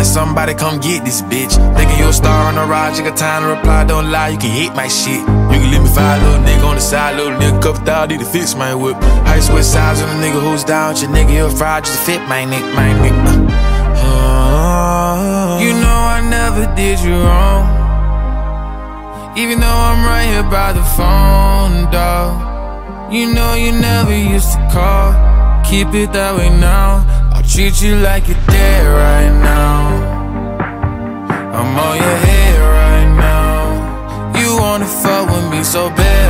somebody come get this bitch. Thinking you a star on the ride, you got time to reply, don't lie, you can hit my shit. You can leave me five, little nigga on the side, little nigga couple thousand, need to fix my whip. Ice with size on a nigga who's down with your nigga, he'll fry just to fit my neck, my neck. You know I never did you wrong, even though I'm right here by the phone, dawg. You know you never used to call, keep it that way now. I'll treat you like you're dead right now. I'm on your head right now. You wanna fuck with me so bad,